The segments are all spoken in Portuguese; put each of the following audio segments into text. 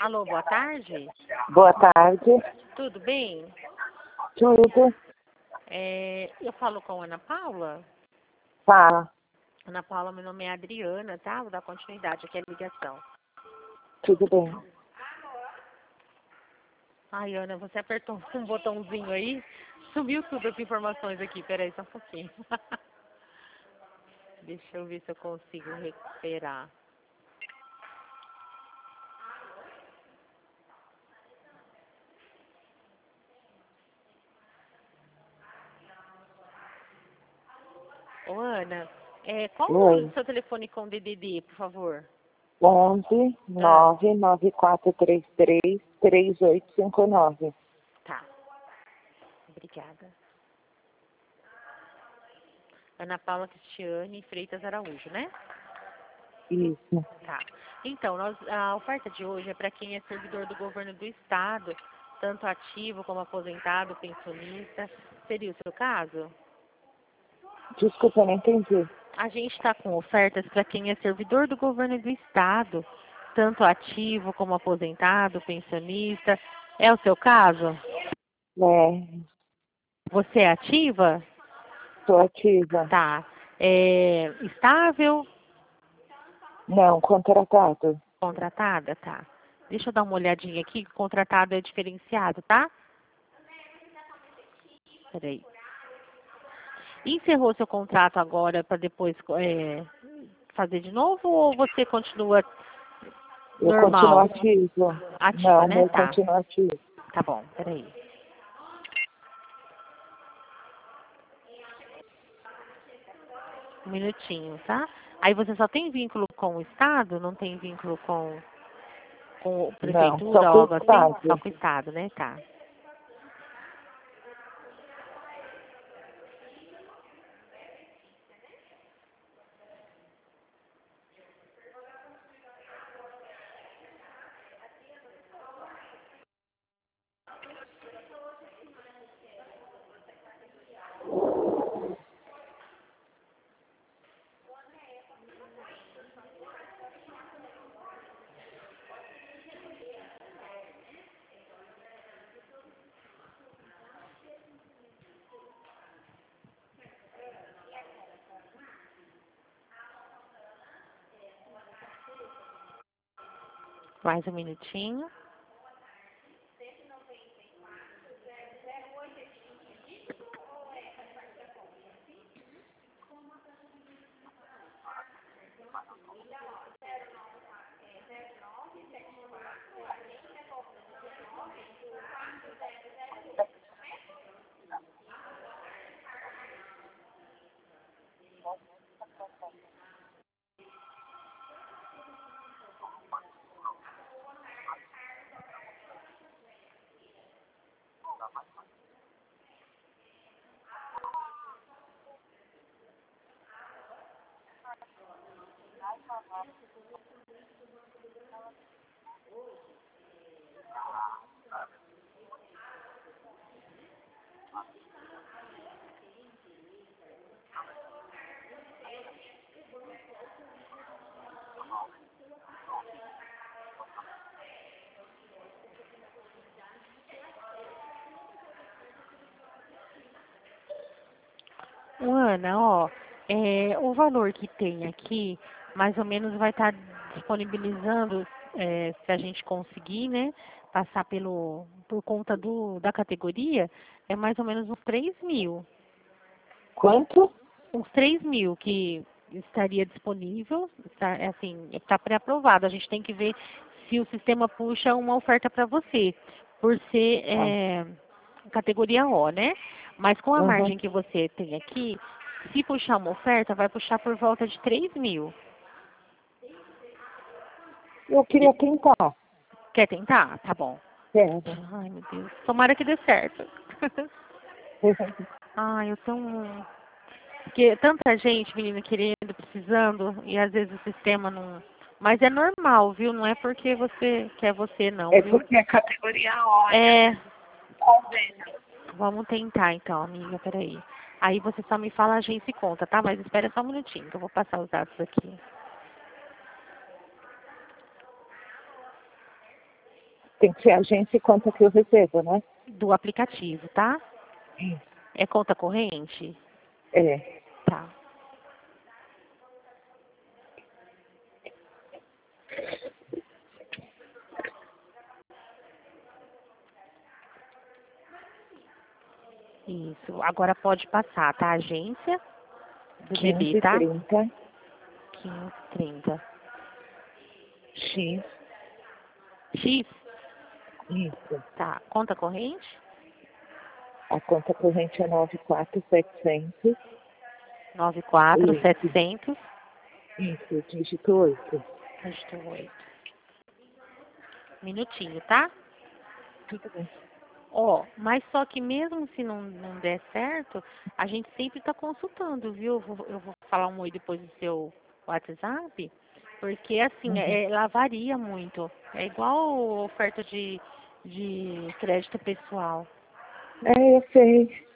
Alô, boa tarde. Boa tarde. Tudo bem? Tudo. Eu falo com a Ana Paula. Fala. Ana Paula, meu nome é Adriana, tá? Vou dar continuidade aqui à ligação. Tudo bem. Ai, Ana, você apertou um botãozinho aí, sumiu tudo as informações aqui. Peraí, só um pouquinho. Deixa eu ver se eu consigo recuperar. Ô, Ana, qual o número Oi. do seu telefone com DDD, por favor? 11 99433 3859. Tá, obrigada. Ana Paula Cristiane Freitas Araújo, né? Isso. Tá. Então, a oferta de hoje é para quem é servidor do governo do estado, tanto ativo como aposentado, pensionista. Seria o seu caso? Desculpa, eu não entendi. A gente está com ofertas para quem é servidor do governo do estado, tanto ativo como aposentado, pensionista. É o seu caso? Você é ativa? Estou ativa. Tá. Estável? Não, contratado. Contratada? Tá. Deixa eu dar uma olhadinha aqui, que contratado é diferenciado, tá? Peraí. Encerrou seu contrato agora para depois fazer de novo ou você continua Eu normal? continuo ativo. Ativa, Não, né? eu Tá. continuo ativo. Tá bom, peraí. Um minutinho, tá? Aí você só tem vínculo com o Estado? Não tem vínculo com a Não, só prefeitura ou com o algo assim? Só Estado. com o Estado, né? Tá. Mais um minutinho. Ana, ó, o valor que tem aqui, mais ou menos vai estar disponibilizando, se a gente conseguir, né, passar por conta da categoria, é mais ou menos uns 3.000. Quanto? Uns 3.000 que estaria disponível, está pré-aprovado. A gente tem que ver se o sistema puxa uma oferta para você, por ser categoria O, né? Mas com a Uhum. margem que você tem aqui, se puxar uma oferta, vai puxar por volta de 3.000. Eu queria tentar. Quer tentar? Tá bom. Quero. Ai, meu Deus. Tomara que dê certo. Ai, eu tão... Porque tanta gente, menina, querendo, precisando, e às vezes o sistema não... Mas é normal, viu? Não é porque você quer você, não, É viu? porque é categoria O. É. Vamos tentar, então, amiga, peraí. Aí você só me fala a agência e conta, tá? Mas espera só um minutinho, que eu vou passar os dados aqui. Tem que ser agência e conta que eu recebo, né? Do aplicativo, tá? Isso. É conta corrente? É. Tá. Isso. Agora pode passar, tá? Agência do bebê, tá? 1530 1530. X. X? Isso. Tá. Conta corrente? A conta corrente é 94700. 94700. Isso, dígito 8. Dígito 8. Minutinho, tá? Tudo bem. Ó, mas só que mesmo se não der certo, a gente sempre está consultando, viu? Eu vou falar um oi depois do seu WhatsApp, porque assim, lá varia muito. É igual oferta de crédito pessoal. É, eu sei.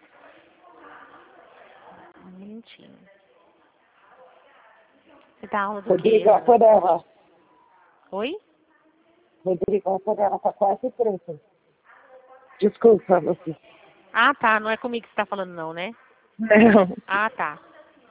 Um minutinho. Você dá aula do quê, Rodrigo, a Ana? Porela. Oi? Rodrigo, a Porela tá quase pronta. Desculpa, você. Ah, tá. Não é comigo que você está falando, não, né? Não. Ah, tá.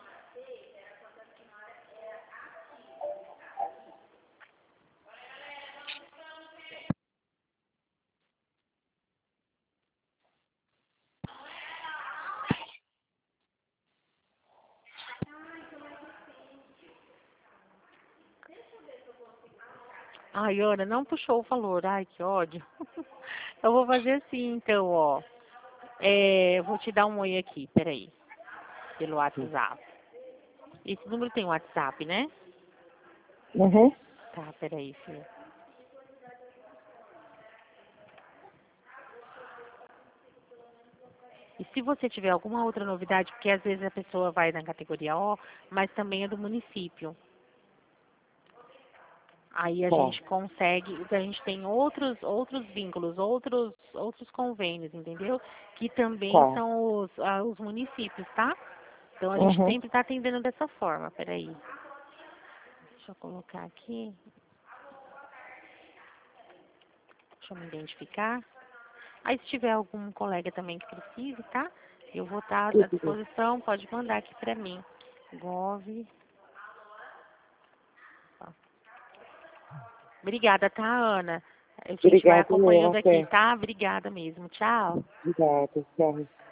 Ai, Ana, não puxou o valor. Ai, que ódio. Eu vou fazer assim, então, ó. Eu vou te dar um oi aqui, peraí. Pelo WhatsApp. Esse número tem WhatsApp, né? Uhum. Tá, peraí, filho. E se você tiver alguma outra novidade, porque às vezes a pessoa vai na categoria O, mas também é do município. Aí a Tá. gente consegue, a gente tem outros vínculos, outros convênios, entendeu? Que também Tá. são os municípios, tá? Então a gente Uhum. sempre está atendendo dessa forma, peraí. Deixa eu colocar aqui. Deixa eu me identificar. Aí se tiver algum colega também que precise, tá? Eu vou estar à Tudo bem. disposição, pode mandar aqui pra mim. Gov. Ó. Obrigada, tá, Ana? A gente vai Obrigada, acompanhando aqui, Até. tá? Obrigada mesmo. Tchau. Obrigada, tchau.